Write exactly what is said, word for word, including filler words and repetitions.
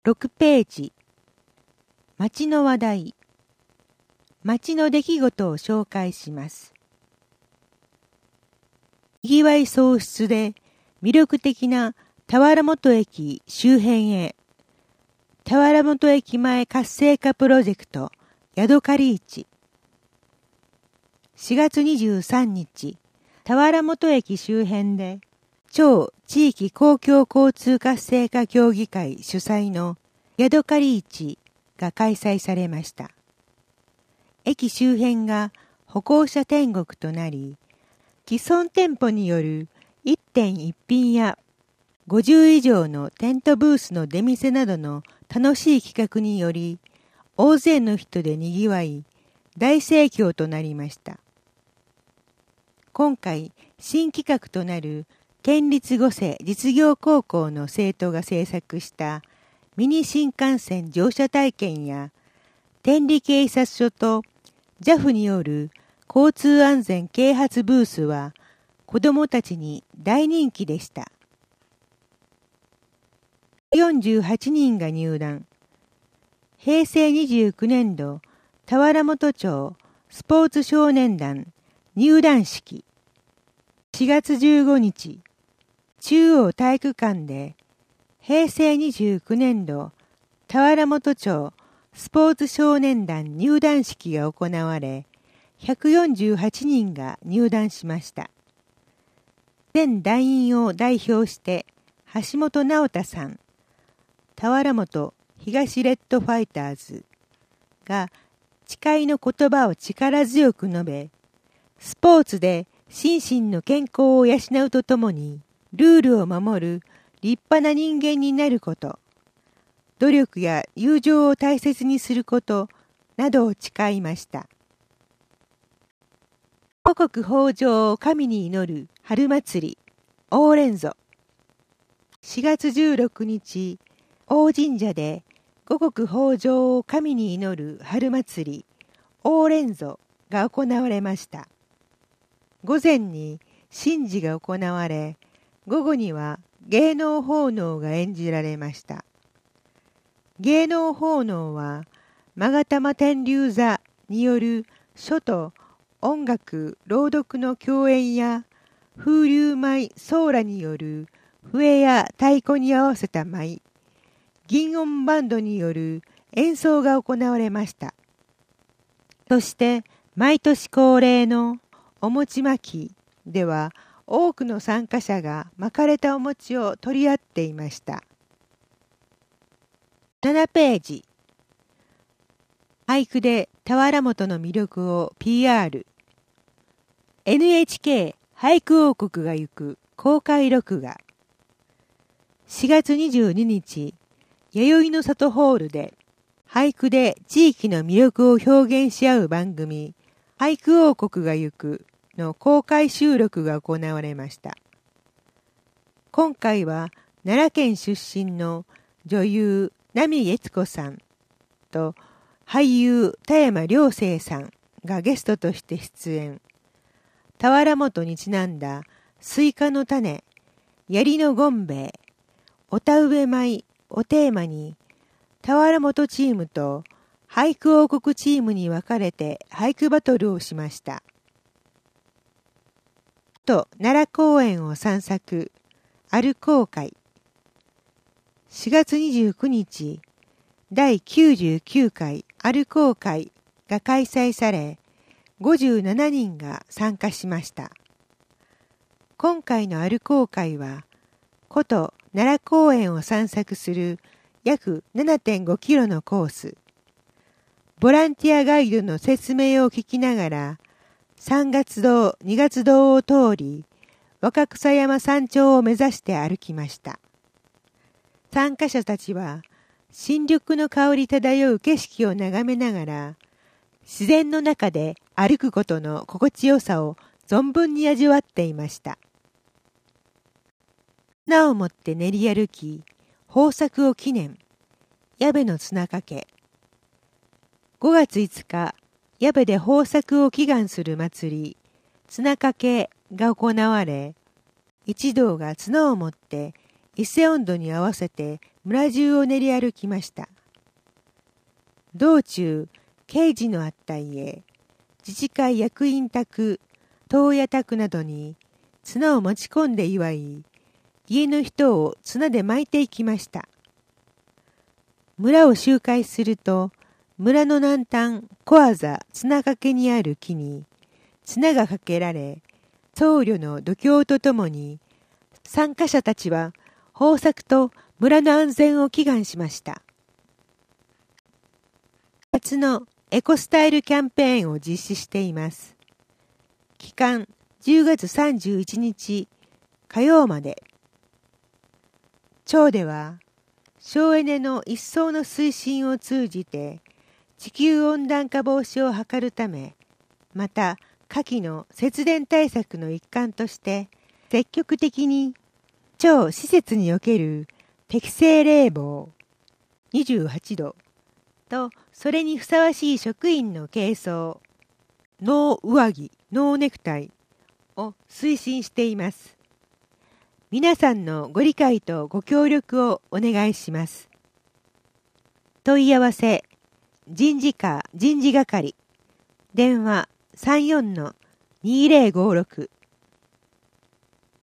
ろくページ、町の話題、町の出来事を紹介します。にぎわい創出で魅力的な田原本駅周辺へ、田原本駅前活性化プロジェクトヤドカリ市。しがつにじゅうさんにち、田原本駅周辺で超地域公共交通活性化協議会主催のヤドカリ市が開催されました。駅周辺が歩行者天国となり、既存店舗によるいってん一品やごじゅう以上のテントブースの出店などの楽しい企画により、大勢の人で賑わい、大盛況となりました。今回、新企画となる県立五世実業高校の生徒が制作したミニ新幹線乗車体験や、天理警察署と ジャフ による交通安全啓発ブースは子どもたちに大人気でした。よんじゅうはちにんが入団。へいせいにじゅうきゅうねんど田原本町スポーツ少年団入団式。しがつじゅうごにち、中央体育館でへいせいにじゅうきゅうねんど田原本町スポーツ少年団入団式が行われ、ひゃくよんじゅうはちにんが入団しました。全団員を代表して橋本直太さん、田原本東レッドファイターズが誓いの言葉を力強く述べ、スポーツで心身の健康を養うとともにルールを守る立派な人間になること、努力や友情を大切にすることなどを誓いました。五穀豊穣を神に祈る春祭り大連zo。しがつじゅうろくにち、大神社で五穀豊穣を神に祈る春祭り大連zoが行われました。午前に神事が行われ、午後には芸能奉納が演じられました。芸能奉納は、勾玉天龍座による書と音楽朗読の共演や、風流舞ソーラによる笛や太鼓に合わせた舞、銀音バンドによる演奏が行われました。そして、毎年恒例のお餅巻きでは、多くの参加者が巻かれたお餅を取り合っていました。ななページ。俳句で田原本の魅力を ピーアール。エヌエイチケー 俳句王国が行く公開録画。しがつにじゅうににち、弥生の里ホールで俳句で地域の魅力を表現し合う番組、俳句王国が行くの公開収録が行われました。今回は奈良県出身の女優波悦子さんと俳優田山涼成さんがゲストとして出演。田原本にちなんだスイカの種、槍のゴンベイ、お田植え舞をテーマに、田原本チームと俳句王国チームに分かれて俳句バトルをしました。と奈良公園を散策、歩こう会。しがつにじゅうくにち、だいきゅうじゅうきゅうかい歩こう会が開催され、ごじゅうななにんが参加しました。今回の歩こう会は、古都奈良公園を散策する約 ななてんごキロのコース。ボランティアガイドの説明を聞きながら、さんがつ堂、にがつ堂を通り、若草山山頂を目指して歩きました。参加者たちは、新緑の香り漂う景色を眺めながら、自然の中で歩くことの心地よさを存分に味わっていました。綱を持って練り歩き、豊作を記念、矢部の綱掛け。ごがついつか、矢部で豊作を祈願する祭り、綱掛けが行われ、一同が綱を持って伊勢音頭に合わせて村中を練り歩きました。道中、刑事のあった家、自治会役員宅、当屋宅などに綱を持ち込んで祝い、家の人を綱で巻いていきました。村を周回すると、村の南端、小あざ綱掛けにある木に、綱がかけられ、僧侶の度胸とともに、参加者たちは豊作と村の安全を祈願しました。夏のエコスタイルキャンペーンを実施しています。期間じゅうがつさんじゅういちにち火曜まで。町では省エネの一層の推進を通じて地球温暖化防止を図るため、また夏季の節電対策の一環として積極的に町施設における適正冷房にじゅうはちどとそれにふさわしい職員の軽装、ノー上着、ノーネクタイを推進しています。皆さんのご理解とご協力をお願いします。問い合わせ、人事課人事係、電話 さんよんのにぜろごろく